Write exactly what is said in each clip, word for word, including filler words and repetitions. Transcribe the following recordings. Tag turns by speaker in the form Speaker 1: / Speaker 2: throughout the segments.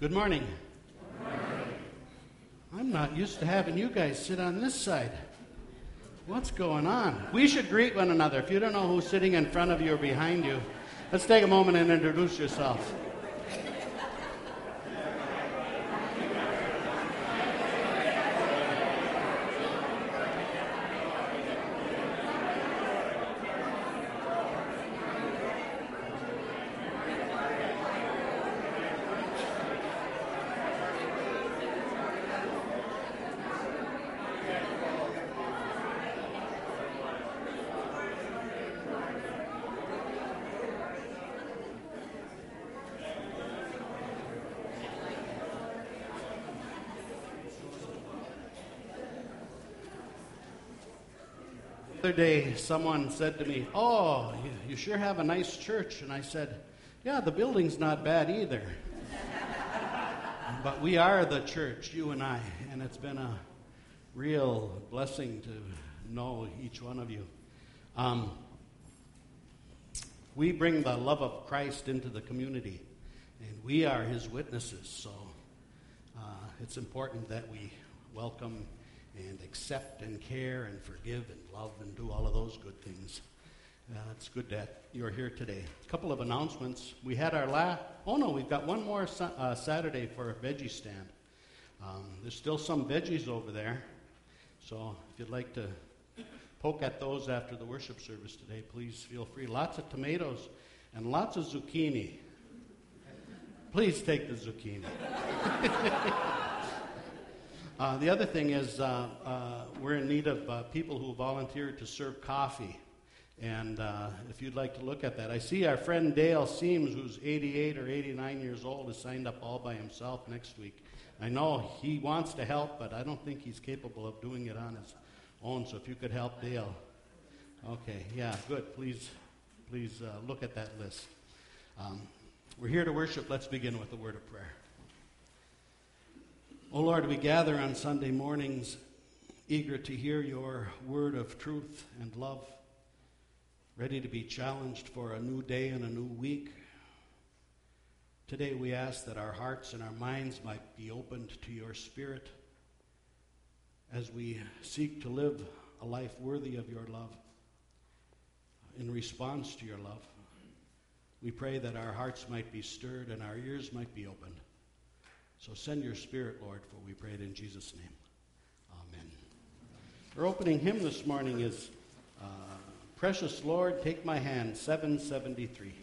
Speaker 1: Good morning. Good morning. I'm not used to having you guys sit on this side. What's going on? We should greet one another. If you don't know who's sitting in front of you or behind you, let's take a moment and introduce yourself. The other day, someone said to me, "Oh, you, you sure have a nice church." And I said, "Yeah, the building's not bad either." But we are the church, you and I, and it's been a real blessing to know each one of you. Um, we bring the love of Christ into the community, and we are his witnesses, so uh, it's important that we welcome and accept and care and forgive and love and do all of those good things. Uh, it's good that you're here today. A couple of announcements. We had our last, oh no, we've got one more sa- uh, Saturday for a veggie stand. Um, there's still some veggies over there, so if you'd like to poke at those after the worship service today, please feel free. Lots of tomatoes and lots of zucchini. Please take the zucchini. Uh, the other thing is uh, uh, we're in need of uh, people who volunteered to serve coffee. And uh, if you'd like to look at that. I see our friend Dale Seams, who's eighty-eight or eighty-nine years old, is signed up all by himself next week. I know he wants to help, but I don't think he's capable of doing it on his own. So if you could help Dale. Okay, yeah, good. Please, please uh, look at that list. Um, we're here to worship. Let's begin with a word of prayer. Oh Lord, we gather on Sunday mornings eager to hear your word of truth and love, ready to be challenged for a new day and a new week. Today we ask that our hearts and our minds might be opened to your Spirit as we seek to live a life worthy of your love. In response to your love, we pray that our hearts might be stirred and our ears might be opened. So send your Spirit, Lord, for we pray it in Jesus' name. Amen. Our opening hymn this morning is uh, Precious Lord, Take My Hand, seven seventy-three.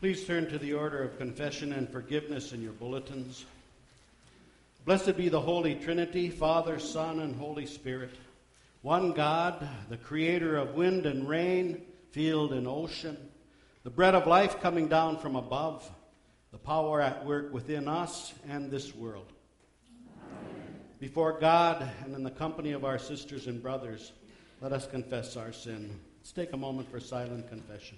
Speaker 1: Please turn to the order of confession and forgiveness in your bulletins. Blessed be the Holy Trinity, Father, Son, and Holy Spirit. One God, the creator of wind and rain, field and ocean, the bread of life coming down from above, the power at work within us and this world. Amen. Before God and in the company of our sisters and brothers, let us confess our sin. Let's take a moment for silent confession.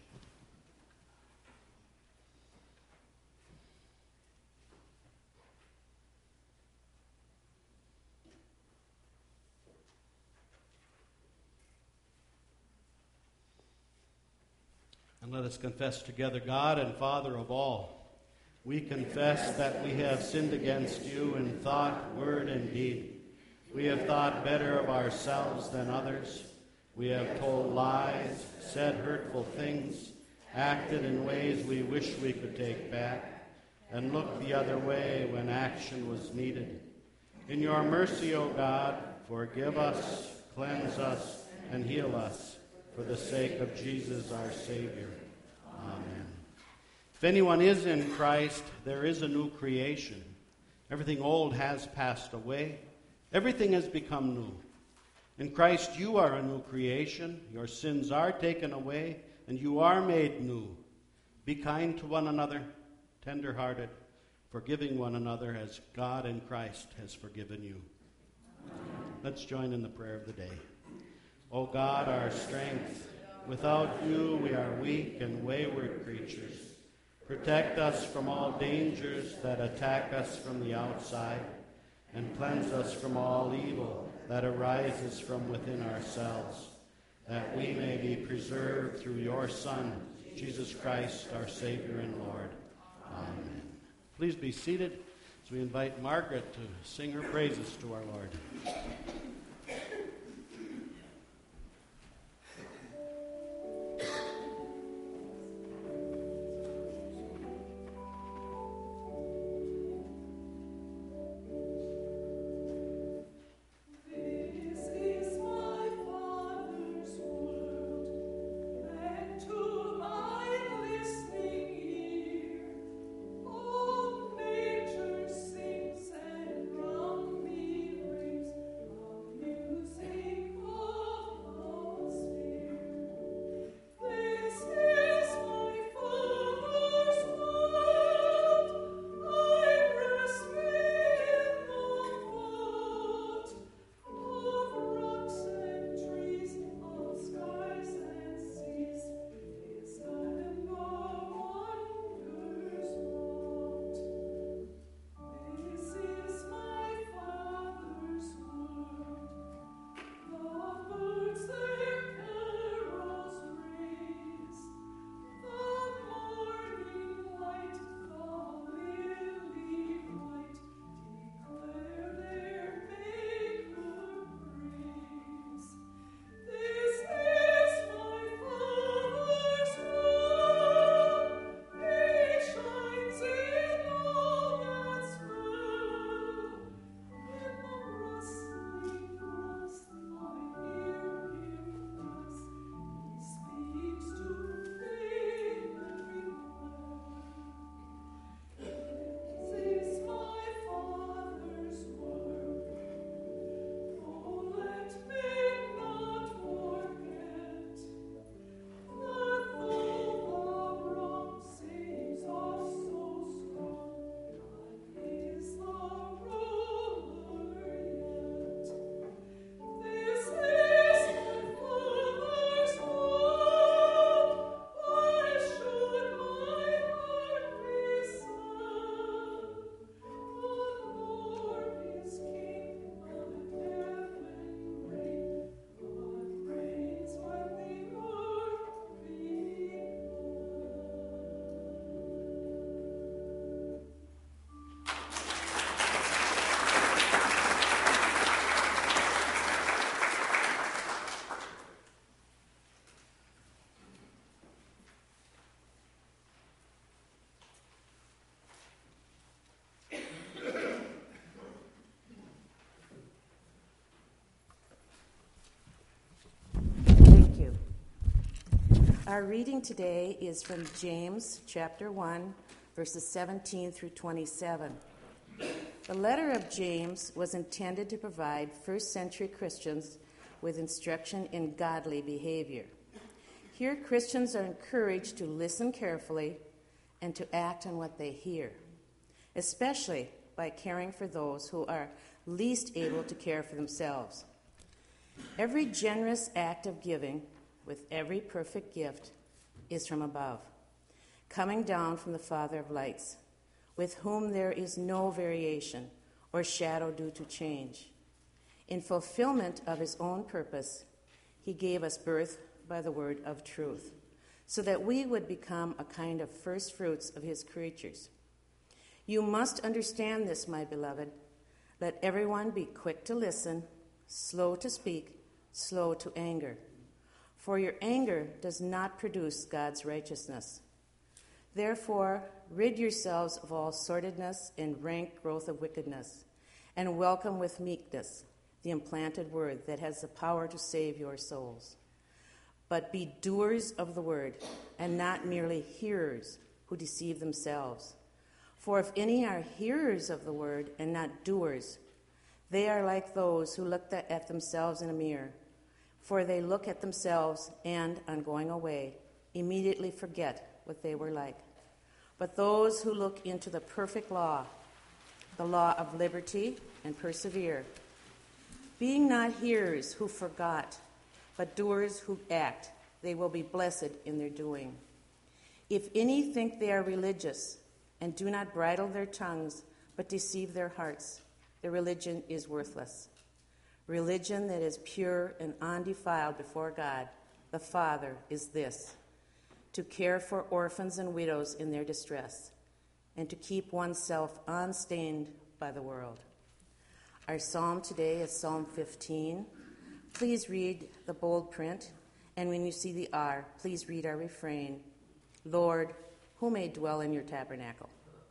Speaker 1: And let us confess together, God and Father of all, we confess that we have sinned against you in thought, word, and deed. We have thought better of ourselves than others. We have told lies, said hurtful things, acted in ways we wish we could take back, and looked the other way when action was needed. In your mercy, O God, forgive us, cleanse us, and heal us, for the sake of Jesus our Savior. Amen. If anyone is in Christ, there is a new creation. Everything old has passed away. Everything has become new. In Christ you are a new creation. Your sins are taken away, and you are made new. Be kind to one another, tender-hearted, forgiving one another as God in Christ has forgiven you. Amen. Let's join in the prayer of the day. O God, our strength, without you we are weak and wayward creatures. Protect us from all dangers that attack us from the outside, and cleanse us from all evil that arises from within ourselves, that we may be preserved through your Son, Jesus Christ, our Savior and Lord. Amen. Please be seated as we invite Margaret to sing her praises to our Lord.
Speaker 2: Nature sings and from me rings Our reading today is from James chapter one, verses seventeen through twenty-seven. The letter of James was intended to provide first century Christians with instruction in godly behavior. Here, Christians are encouraged to listen carefully and to act on what they hear, especially by caring for those who are least able to care for themselves. Every generous act of giving, with every perfect gift, is from above, coming down from the Father of lights, with whom there is no variation or shadow due to change. In fulfillment of his own purpose, he gave us birth by the word of truth, so that we would become a kind of first fruits of his creatures. You must understand this, my beloved. Let everyone be quick to listen, slow to speak, slow to anger. For your anger does not produce God's righteousness. Therefore, rid yourselves of all sordidness and rank growth of wickedness, and welcome with meekness the implanted word that has the power to save your souls. But be doers of the word, and not merely hearers who deceive themselves. For if any are hearers of the word and not doers, they are like those who look at themselves in a mirror. For they look at themselves and, on going away, immediately forget what they were like. But those who look into the perfect law, the law of liberty, and persevere, being not hearers who forgot, but doers who act, they will be blessed in their doing. If any think they are religious and do not bridle their tongues, but deceive their hearts, their religion is worthless. Religion that is pure and undefiled before God, the Father, is this: to care for orphans and widows in their distress, and to keep oneself unstained by the world. Our psalm today is Psalm fifteen. Please read the bold print, and when you see the R, please read our refrain: Lord, who may dwell in your tabernacle?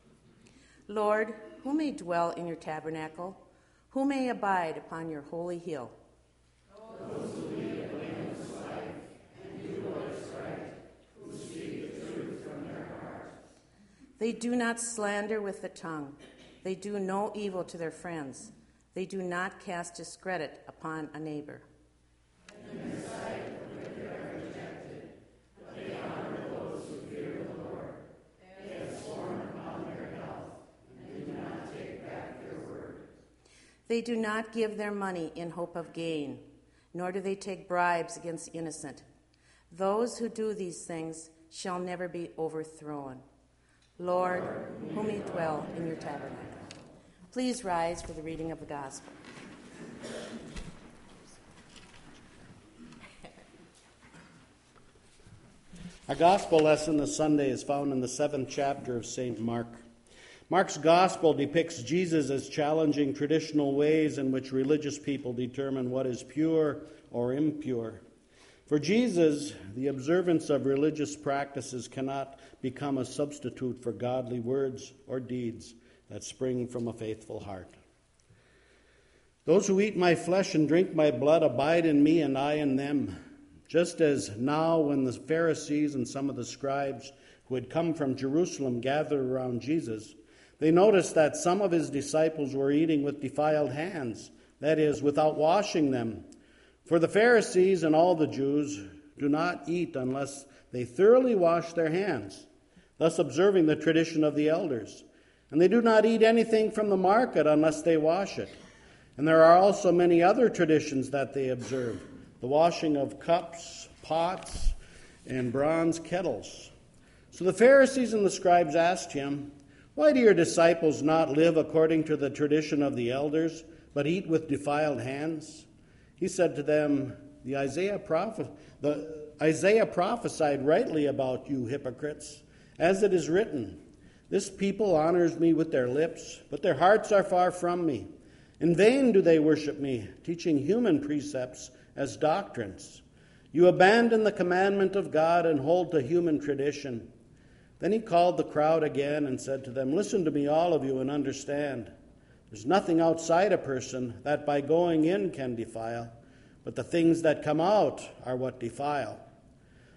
Speaker 2: Lord, who may dwell in your tabernacle? Who may abide upon your holy hill?
Speaker 3: Those who lead the blameless life and do what is right, who speak the truth from their heart.
Speaker 2: They do not slander with the tongue. They do no evil to their friends. They do not cast discredit upon a neighbor.
Speaker 3: In their sight, they are rejected, but they honor those who fear the Lord. They have sworn upon their health, and do not take back their word.
Speaker 2: They do not give their money in hope of gain, nor do they take bribes against the innocent. Those who do these things shall never be overthrown. Lord, who may dwell in your tabernacle. Please rise for the reading of the gospel.
Speaker 1: Our gospel lesson this Sunday is found in the seventh chapter of Saint Mark. Mark's gospel depicts Jesus as challenging traditional ways in which religious people determine what is pure or impure. For Jesus, the observance of religious practices cannot become a substitute for godly words or deeds that spring from a faithful heart. Those who eat my flesh and drink my blood abide in me and I in them. Just as now when the Pharisees and some of the scribes who had come from Jerusalem gathered around Jesus, they noticed that some of his disciples were eating with defiled hands, that is, without washing them. For the Pharisees and all the Jews do not eat unless they thoroughly wash their hands, thus observing the tradition of the elders. And they do not eat anything from the market unless they wash it. And there are also many other traditions that they observe: the washing of cups, pots, and bronze kettles. So the Pharisees and the scribes asked him, "Why do your disciples not live according to the tradition of the elders, but eat with defiled hands?" He said to them, the Isaiah, prophet, the Isaiah prophesied rightly about you hypocrites, as it is written, "This people honors me with their lips, but their hearts are far from me. In vain do they worship me, teaching human precepts as doctrines. You abandon the commandment of God and hold to human tradition." Then he called the crowd again and said to them, "Listen to me, all of you, and understand. There's nothing outside a person that by going in can defile, but the things that come out are what defile.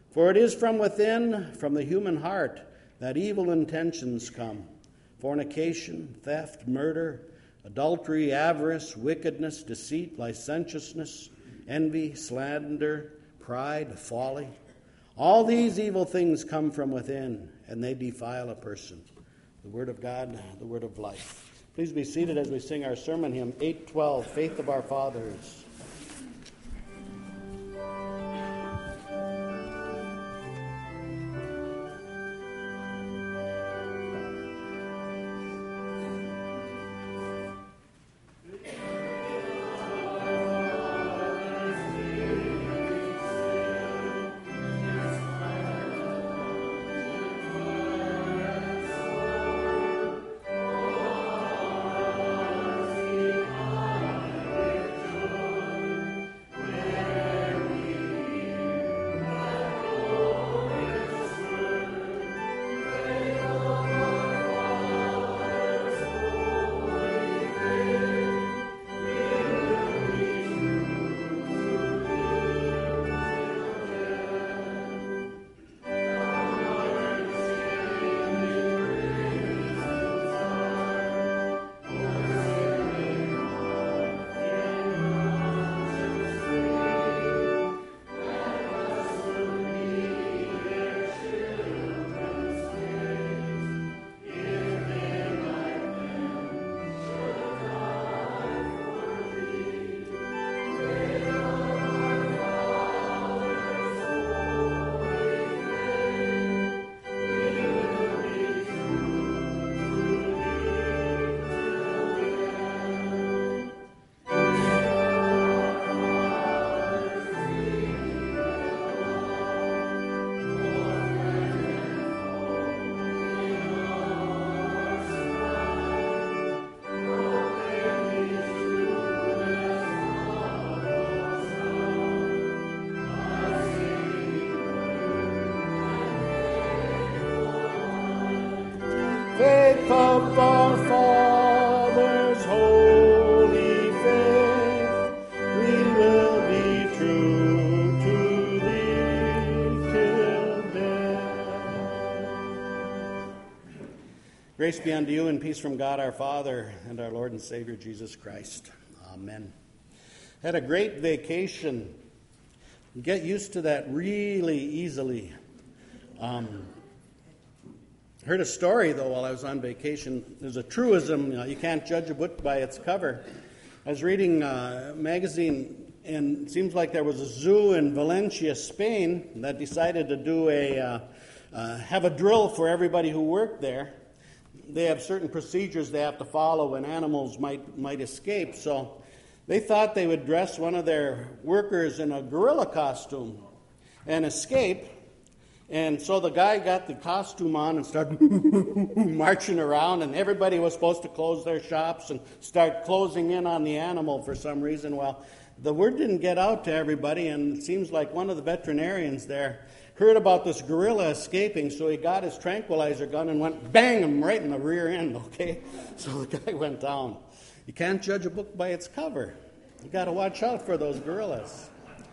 Speaker 1: For it is from within, from the human heart, that evil intentions come: fornication, theft, murder, adultery, avarice, wickedness, deceit, licentiousness, envy, slander, pride, folly. All these evil things come from within, and they defile a person. The Word of God, the Word of life. Please be seated as we sing our sermon hymn, eight twelve, Faith of Our Fathers. Faith of our fathers, holy faith, we will be true to thee till death. Grace be unto you and peace from God our Father and our Lord and Savior Jesus Christ. Amen. Had a great vacation. You get used to that really easily. Um, Heard a story, though, while I was on vacation. There's a truism, you know, you can't judge a book by its cover. I was reading a magazine, and it seems like there was a zoo in Valencia, Spain, that decided to do a uh, uh, have a drill for everybody who worked there. They have certain procedures they have to follow when animals might might escape. So they thought they would dress one of their workers in a gorilla costume and escape. And so the guy got the costume on and started marching around, and everybody was supposed to close their shops and start closing in on the animal for some reason. Well, the word didn't get out to everybody, and it seems like one of the veterinarians there heard about this gorilla escaping, so he got his tranquilizer gun and went bang him right in the rear end, okay? So the guy went down. You can't judge a book by its cover. You got to watch out for those gorillas.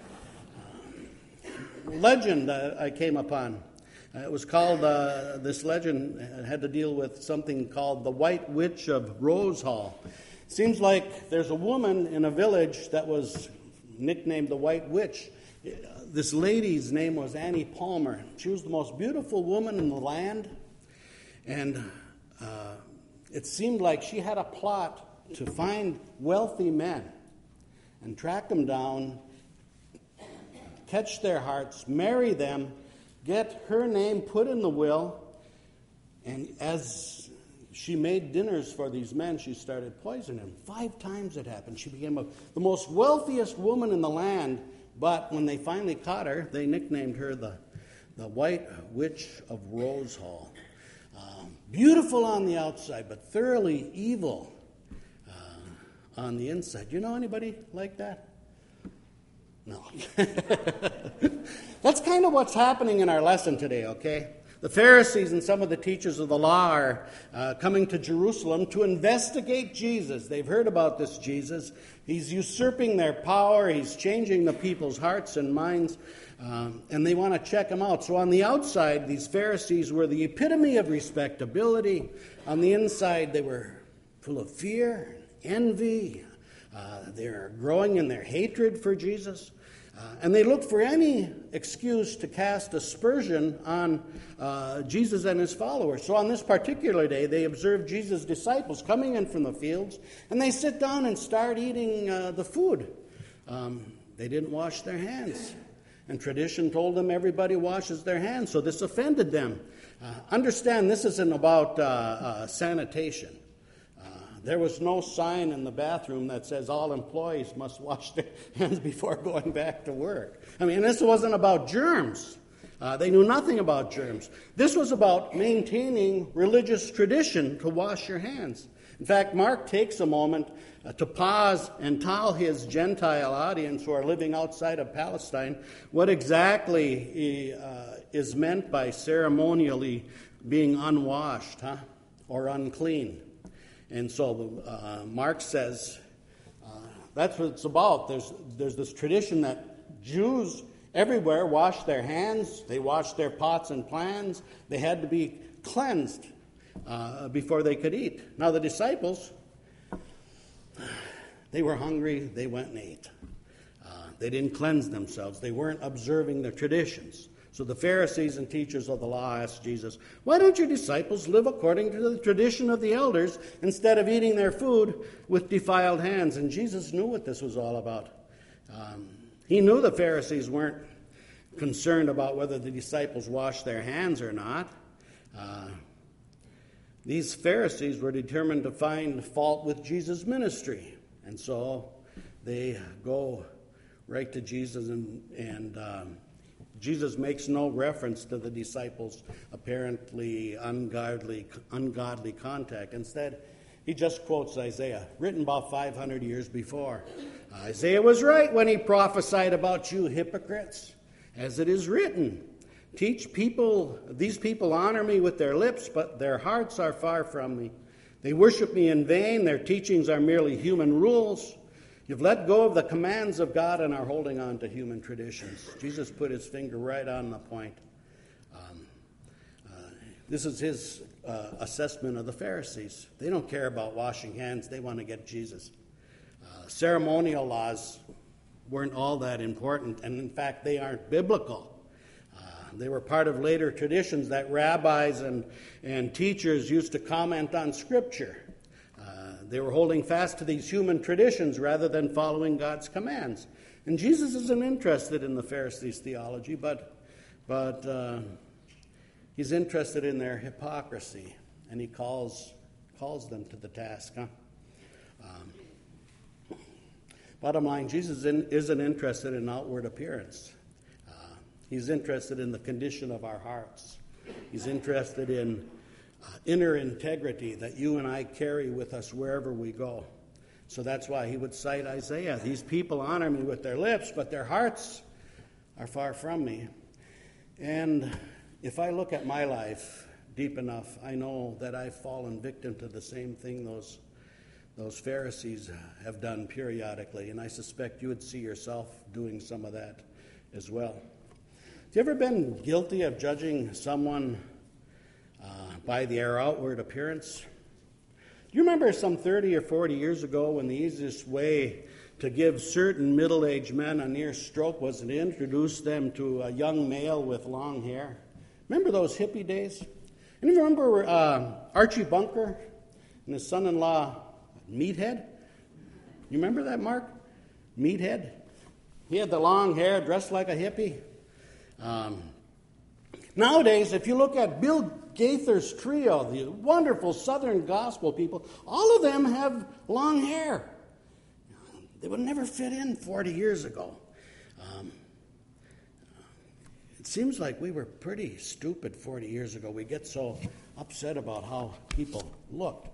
Speaker 1: Legend uh, I came upon. Uh, it was called, uh, this legend had to deal with something called the White Witch of Rose Hall. Seems like there's a woman in a village that was nicknamed the White Witch. This lady's name was Annie Palmer. She was the most beautiful woman in the land, and uh, it seemed like she had a plot to find wealthy men and track them down, catch their hearts, marry them, get her name put in the will, and as she made dinners for these men, she started poisoning them. Five times it happened. She became a, the most wealthiest woman in the land, but when they finally caught her, they nicknamed her the, the White Witch of Rose Hall. Um, beautiful on the outside, but thoroughly evil uh, on the inside. You know anybody like that? No. That's kind of what's happening in our lesson today, okay? The Pharisees and some of the teachers of the law are uh, coming to Jerusalem to investigate Jesus. They've heard about this Jesus. He's usurping their power. He's changing the people's hearts and minds, um, and they want to check him out. So on the outside, these Pharisees were the epitome of respectability. On the inside, they were full of fear, envy. Uh, they're growing in their hatred for Jesus. Uh, and they looked for any excuse to cast aspersion on uh, Jesus and his followers. So on this particular day, they observed Jesus' disciples coming in from the fields, and they sit down and start eating uh, the food. Um, they didn't wash their hands. And tradition told them everybody washes their hands, so this offended them. Uh, understand, this isn't about uh, uh, sanitation. There was no sign in the bathroom that says all employees must wash their hands before going back to work. I mean, this wasn't about germs. Uh, they knew nothing about germs. This was about maintaining religious tradition to wash your hands. In fact, Mark takes a moment uh, to pause and tell his Gentile audience who are living outside of Palestine what exactly uh, is meant by ceremonially being unwashed, huh? Or unclean. And so uh, Mark says uh, that's what it's about. There's, there's this tradition that Jews everywhere wash their hands. They wash their pots and pans. They had to be cleansed uh, before they could eat. Now the disciples, they were hungry. They went and ate. Uh, they didn't cleanse themselves. They weren't observing the traditions. So the Pharisees and teachers of the law asked Jesus, "Why don't your disciples live according to the tradition of the elders instead of eating their food with defiled hands?" And Jesus knew what this was all about. Um, he knew the Pharisees weren't concerned about whether the disciples washed their hands or not. Uh, these Pharisees were determined to find fault with Jesus' ministry. And so they go right to Jesus and... and um, Jesus makes no reference to the disciples' apparently ungodly, ungodly contact. Instead, he just quotes Isaiah, written about five hundred years before. Isaiah was right when he prophesied about you hypocrites, as it is written, "Teach people, these people honor me with their lips, but their hearts are far from me. They worship me in vain. Their teachings are merely human rules." You've let go of the commands of God and are holding on to human traditions. Jesus put his finger right on the point. Um, uh, this is his uh, assessment of the Pharisees. They don't care about washing hands. They want to get Jesus. Uh, ceremonial laws weren't all that important, and in fact, they aren't biblical. Uh, they were part of later traditions that rabbis and, and teachers used to comment on Scripture. They were holding fast to these human traditions rather than following God's commands. And Jesus isn't interested in the Pharisees' theology, but, but uh, he's interested in their hypocrisy, and he calls, calls them to the task. Huh? Um, bottom line, Jesus in, isn't interested in outward appearance. Uh, he's interested in the condition of our hearts. He's interested in Uh, inner integrity that you and I carry with us wherever we go. So that's why he would cite Isaiah. These people honor me with their lips, but their hearts are far from me. And if I look at my life deep enough, I know that I've fallen victim to the same thing those, those Pharisees have done periodically. And I suspect you would see yourself doing some of that as well. Have you ever been guilty of judging someone Uh, by their outward appearance? Do you remember some thirty or forty years ago when the easiest way to give certain middle-aged men a near stroke was to introduce them to a young male with long hair? Remember those hippie days? And you remember uh, Archie Bunker and his son-in-law, Meathead? You remember that, Mark? Meathead? He had the long hair, dressed like a hippie. Um, nowadays, if you look at Bill Gaither's trio, the wonderful Southern gospel people, all of them have long hair. They would never fit in forty years ago. Um, it seems like we were pretty stupid forty years ago. We get so upset about how people looked.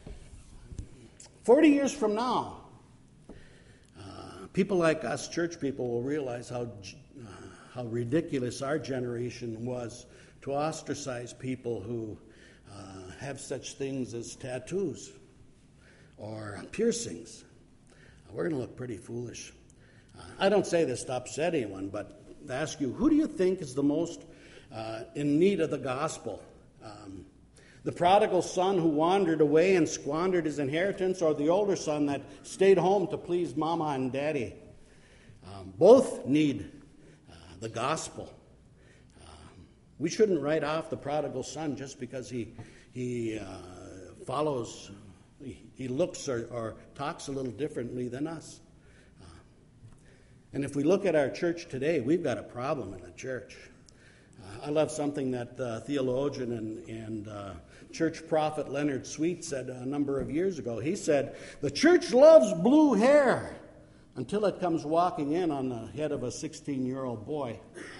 Speaker 1: forty years from now, uh, people like us, church people, will realize how uh, how ridiculous our generation was to ostracize people who uh, have such things as tattoos or piercings. We're going to look pretty foolish. Uh, I don't say this to upset anyone, but to ask you, who do you think is the most uh, in need of the gospel? Um, the prodigal son who wandered away and squandered his inheritance, or the older son that stayed home to please mama and daddy? Um, both need uh, the gospel. Um, we shouldn't write off the prodigal son just because he, he uh, follows... He looks or, or talks a little differently than us. Uh, and if we look at our church today, we've got a problem in the church. Uh, I love something that uh, theologian and, and uh, church prophet Leonard Sweet said a number of years ago. He said, "The church loves blue hair until it comes walking in on the head of a sixteen-year-old boy."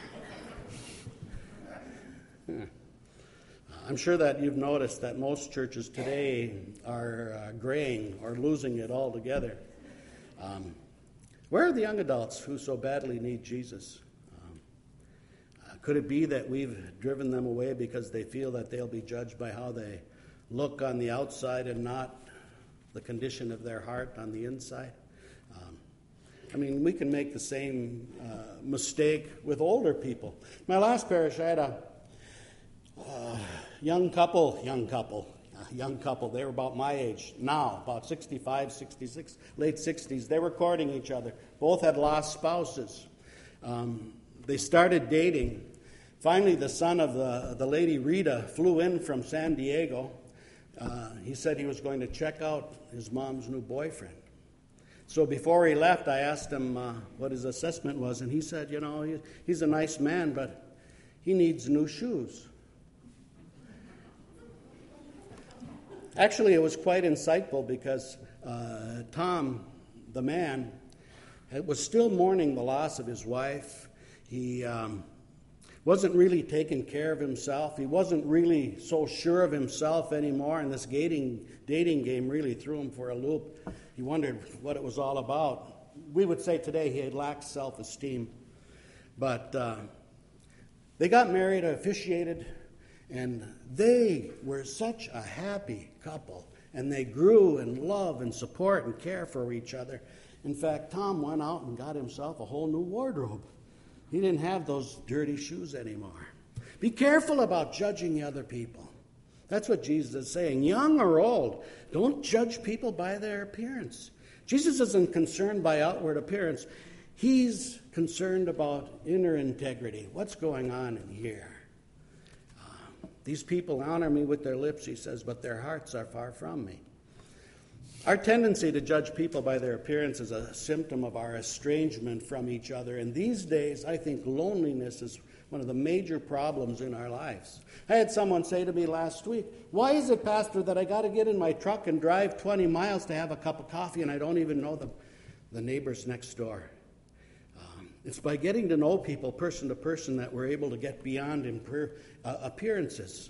Speaker 1: Yeah. I'm sure that you've noticed that most churches today are uh, graying or losing it altogether. Um, where are the young adults who so badly need Jesus? Um, uh, could it be that we've driven them away because they feel that they'll be judged by how they look on the outside and not the condition of their heart on the inside? Um, I mean, we can make the same uh, mistake with older people. My last parish, I had a Uh, young couple, young couple, uh, young couple, they were about my age now, about sixty-five, sixty-six, late sixties. They were courting each other. Both had lost spouses. Um, they started dating. Finally, the son of the, the lady, Rita, flew in from San Diego. Uh, he said he was going to check out his mom's new boyfriend. So before he left, I asked him uh, what his assessment was, and he said, you know, he, he's a nice man, but he needs new shoes. Actually, it was quite insightful because uh, Tom, the man, was still mourning the loss of his wife. He um, wasn't really taking care of himself. He wasn't really so sure of himself anymore, and this dating, dating game really threw him for a loop. He wondered what it was all about. We would say today he lacked self-esteem. But uh, they got married, officiated, and they were such a happy couple, and they grew in love and support and care for each other. In fact, Tom went out and got himself a whole new wardrobe. He didn't have those dirty shoes anymore. Be careful about judging other people. That's what Jesus is saying. Young or old, don't judge people by their appearance. Jesus isn't concerned by outward appearance. He's concerned about inner integrity. What's going on in here? These people honor me with their lips, he says, but their hearts are far from me. Our tendency to judge people by their appearance is a symptom of our estrangement from each other. And these days, I think loneliness is one of the major problems in our lives. I had someone say to me last week, "Why is it, Pastor, that I got to get in my truck and drive twenty miles to have a cup of coffee and I don't even know the, the neighbors next door?" It's by getting to know people person to person that we're able to get beyond imper- uh, appearances.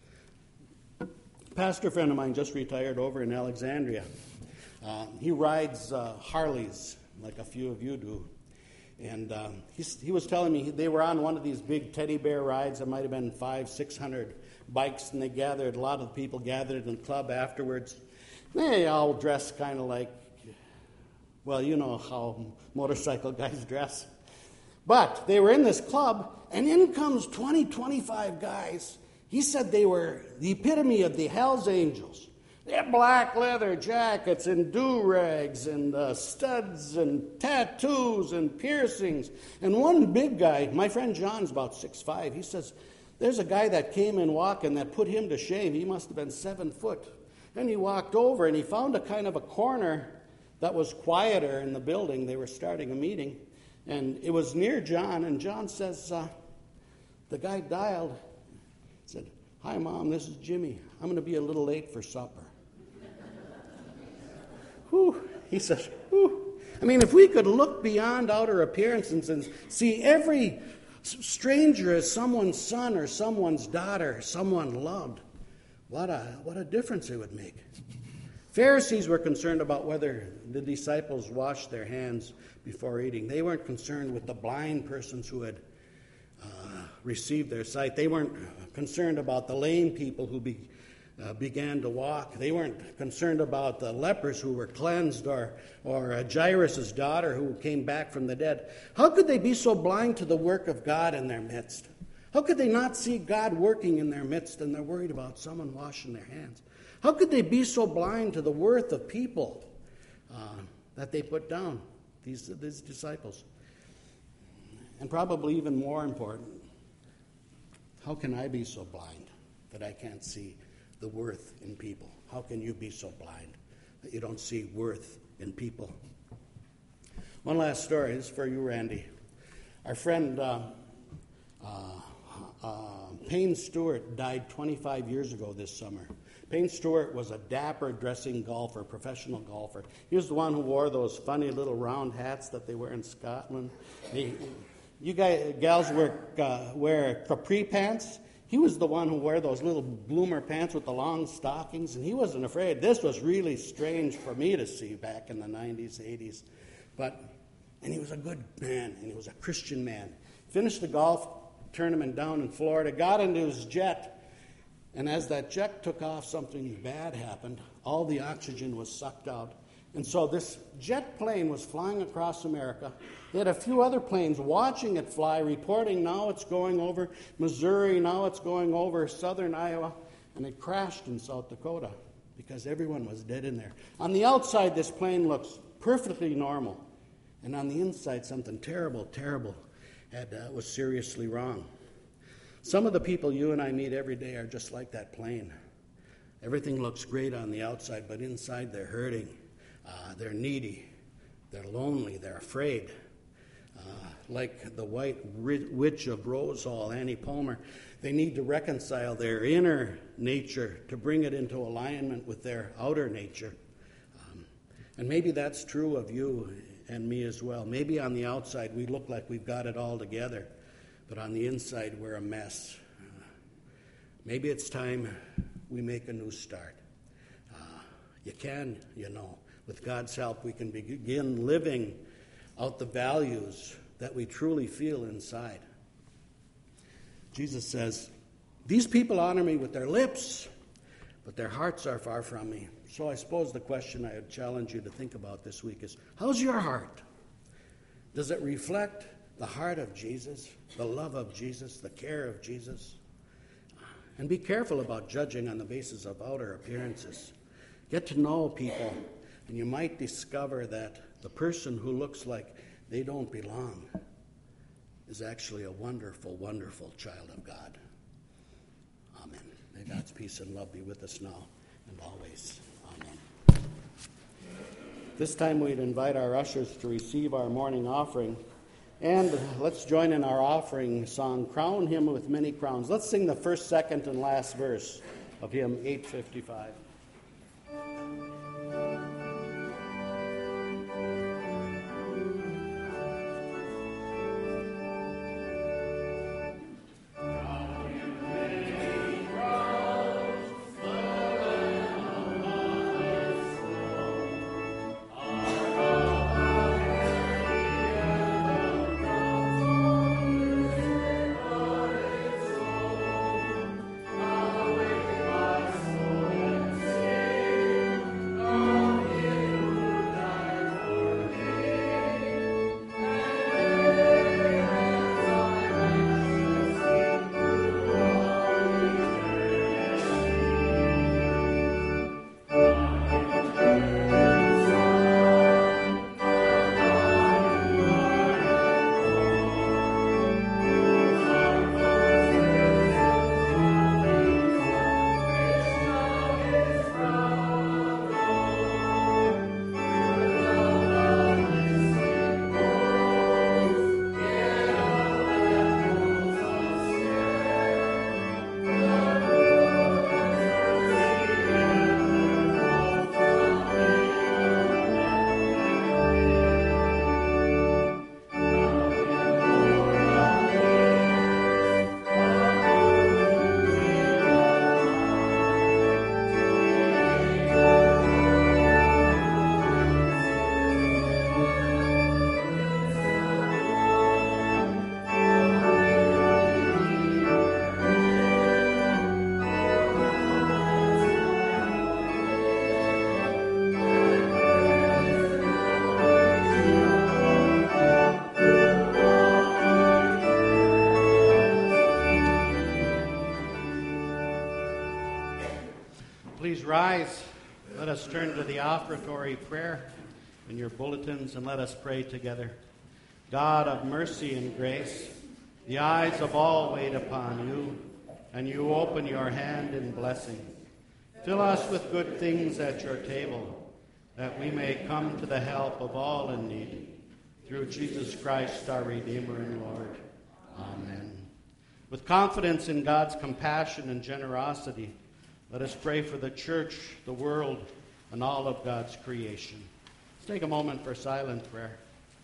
Speaker 1: A pastor friend of mine just retired over in Alexandria. Uh, he rides uh, Harleys like a few of you do. And uh, he was telling me they were on one of these big teddy bear rides. There might have been five, six hundred bikes, and they gathered, a lot of people gathered in the club afterwards. They all dressed kind of like, well, you know how motorcycle guys dress. But they were in this club, and in comes twenty, twenty-five guys. He said they were the epitome of the Hells Angels. They had black leather jackets and do-rags and uh, studs and tattoos and piercings. And one big guy, my friend John's about six foot five, he says, there's a guy that came in walking that put him to shame. He must have been seven foot. Then he walked over, and he found a kind of a corner that was quieter in the building. They were starting a meeting. And it was near John, and John says, uh, the guy dialed, said, "Hi, Mom, this is Jimmy. I'm going to be a little late for supper." Whew. He says, whew. I mean, if we could look beyond outer appearances and see every stranger as someone's son or someone's daughter, someone loved, what a, what a difference it would make. Pharisees were concerned about whether the disciples washed their hands before eating. They weren't concerned with the blind persons who had received their sight. They weren't concerned about the lame people who be, uh, began to walk. They weren't concerned about the lepers who were cleansed, or, or uh, Jairus' daughter who came back from the dead. How could they be so blind to the work of God in their midst? How could they not see God working in their midst, and they're worried about someone washing their hands? How could they be so blind to the worth of people uh, that they put down, these, these disciples? And probably even more important, how can I be so blind that I can't see the worth in people? How can you be so blind that you don't see worth in people? One last story. This is for you, Randy. Our friend uh, uh, uh, Payne Stewart died twenty-five years ago this summer. Payne Stewart was a dapper dressing golfer, professional golfer. He was the one who wore those funny little round hats that they wear in Scotland. He, you guys, gals wear, uh, wear capri pants. He was the one who wore those little bloomer pants with the long stockings, and he wasn't afraid. This was really strange for me to see back in the nineties, eighties. But, and he was a good man, and he was a Christian man. Finished the golf tournament down in Florida, got into his jet, and as that jet took off, something bad happened. All the oxygen was sucked out. And so this jet plane was flying across America. They had a few other planes watching it fly, reporting now it's going over Missouri, now it's going over southern Iowa, and it crashed in South Dakota because everyone was dead in there. On the outside, this plane looks perfectly normal, and on the inside, something terrible, terrible had, uh, was seriously wrong. Some of the people you and I meet every day are just like that plane. Everything looks great on the outside, but inside they're hurting. Uh, they're needy. They're lonely. They're afraid. Uh, like the white witch of Rose Hall, Annie Palmer, they need to reconcile their inner nature to bring it into alignment with their outer nature. Um, and maybe that's true of you and me as well. Maybe on the outside we look like we've got it all together, but on the inside, we're a mess. Uh, maybe it's time we make a new start. Uh, you can, you know. With God's help, we can begin living out the values that we truly feel inside. Jesus says, these people honor me with their lips, but their hearts are far from me. So I suppose the question I would challenge you to think about this week is, how's your heart? Does it reflect the heart of Jesus, the love of Jesus, the care of Jesus? And be careful about judging on the basis of outer appearances. Get to know people, and you might discover that the person who looks like they don't belong is actually a wonderful, wonderful child of God. Amen. May God's peace and love be with us now and always. Amen. This time we'd invite our ushers to receive our morning offering. And let's join in our offering song, Crown Him with Many Crowns. Let's sing the first, second, and last verse of hymn eight fifty-five.
Speaker 3: Awake my soul and
Speaker 1: Please rise. Let us turn to the offertory prayer in your bulletins and let us pray together. God of mercy and grace, the eyes of all wait upon you, and you open your hand in blessing. Fill us with good things at your table, that we may come to the help of all in need. Through Jesus Christ, our Redeemer and Lord. Amen. With confidence in God's compassion and generosity, let us pray for the church, the world, and all of God's creation. Let's take a moment for silent prayer.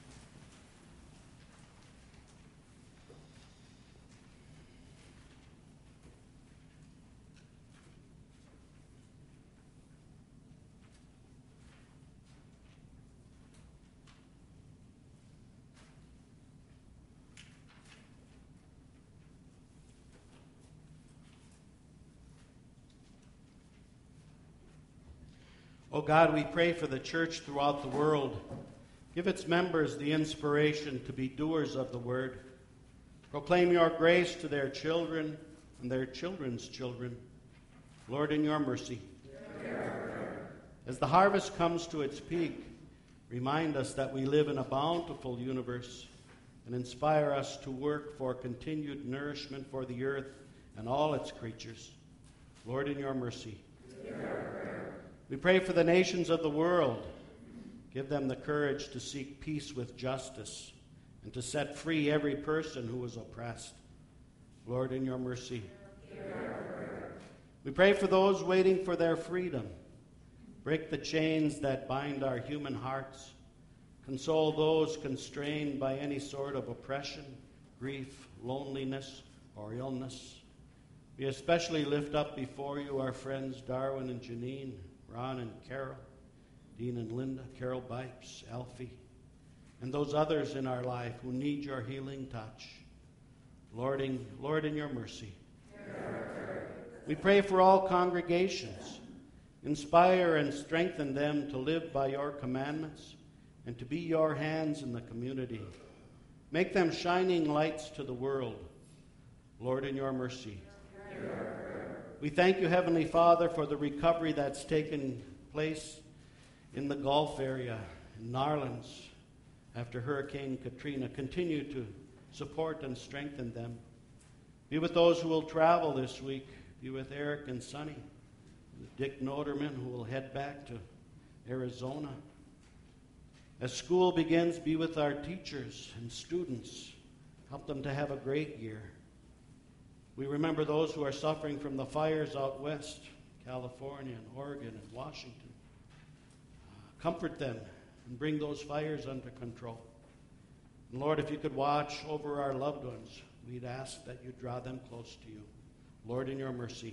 Speaker 1: Oh God, we pray for the church throughout the world. Give its members the inspiration to be doers of the word. Proclaim your grace to their children and their children's children. Lord, in your mercy. As the harvest comes to its peak, remind us that we live in a bountiful universe and inspire us to work for continued nourishment for the earth and all its creatures. Lord, in your mercy. We pray for the nations of the world. Give them the courage to seek peace with justice and to set free every person who is oppressed. Lord, in your mercy. We pray for those waiting for their freedom. Break the chains that bind our human hearts. Console those constrained by any sort of oppression, grief, loneliness, or illness. We especially lift up before you our friends Darwin and Janine, Ron and Carol, Dean and Linda, Carol Bipes, Alfie, and those others in our life who need your healing touch. Lord, in, Lord, in your mercy. We pray for all congregations. Inspire and strengthen them to live by your commandments and to be your hands in the community. Make them shining lights to the world. Lord, in your mercy. We thank you, Heavenly Father, for the recovery that's taken place in the Gulf area, in Narlands, after Hurricane Katrina. Continue to support and strengthen them. Be with those who will travel this week. Be with Eric and Sonny, and Dick Noderman, who will head back to Arizona. As school begins, be with our teachers and students. Help them to have a great year. We remember those who are suffering from the fires out west, California and Oregon and Washington. Uh, comfort them and bring those fires under control. And Lord, if you could watch over our loved ones, we'd ask that you draw them close to you. Lord, in your mercy.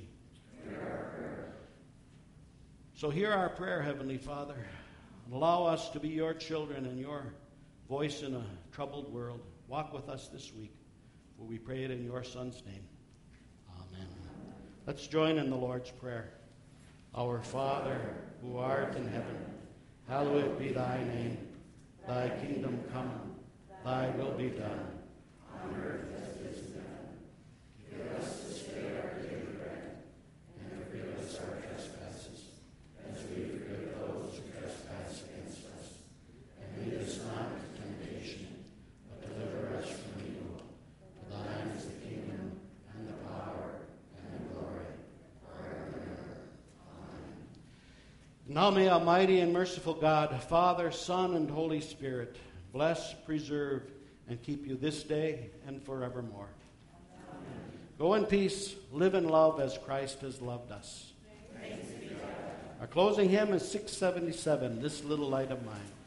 Speaker 1: So hear our prayer, Heavenly Father, and allow us to be your children and your voice in a troubled world. Walk with us this week, for we pray it in your Son's name. Amen. Let's join in the Lord's Prayer. Our Father, who art in heaven, hallowed be thy name. Thy kingdom come, thy will be done, on earth as it is in heaven. Give us this day our daily bread, and forgive us our trespasses, as we forgive those who trespass against us. And lead us not into temptation, but deliver us from evil. For thine is the kingdom, and the power, and the glory, forever and ever. Amen. Now may Almighty and merciful God, Father, Son, and Holy Spirit, bless, preserve, and keep you this day and forevermore. Amen. Go in peace, live in love as Christ has loved us. Our closing hymn is six seventy-seven, This Little Light of Mine.